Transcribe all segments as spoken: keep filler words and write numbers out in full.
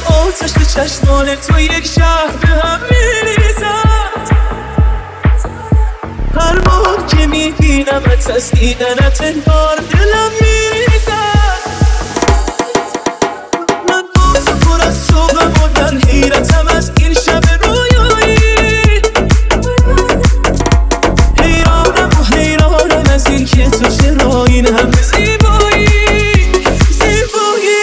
آتش چشمان تو یک شهر به هم میریزد. هر بار که میبینمت از دیدنت انگار دلم میریزد. من با تو پر از شوقم و در حیرتم از این شب رویایی. حیرانم و حیرانم از این که تو چرا این همه زیبایی زیبایی.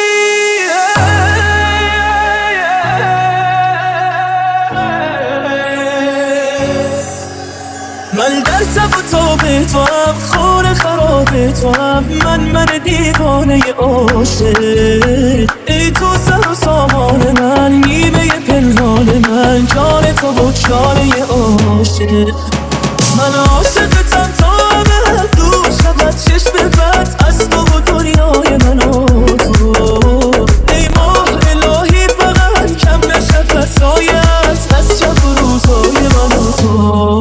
من در تب و تاب تو هم خور خراب تو هم من من دیوانه عاشق. ای تو سر و سامان من نیمه پنهان من جان تو و چاره عاشق. من عاشقتم تا ابد دور شود چشم بد از تو و دنیای من و تو. ای ماه الهی فقط کم نشود سایت از شب و روزای من و تو.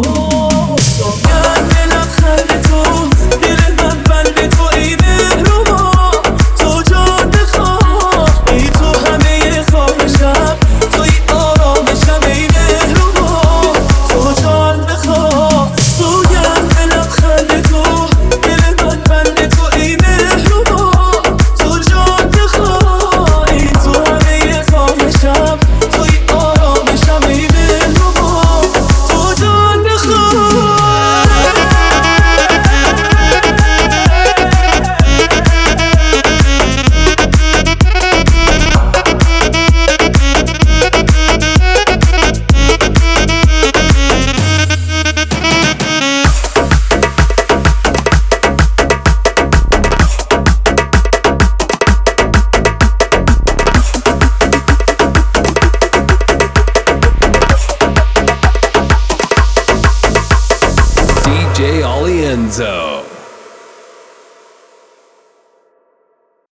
D J Alienzo.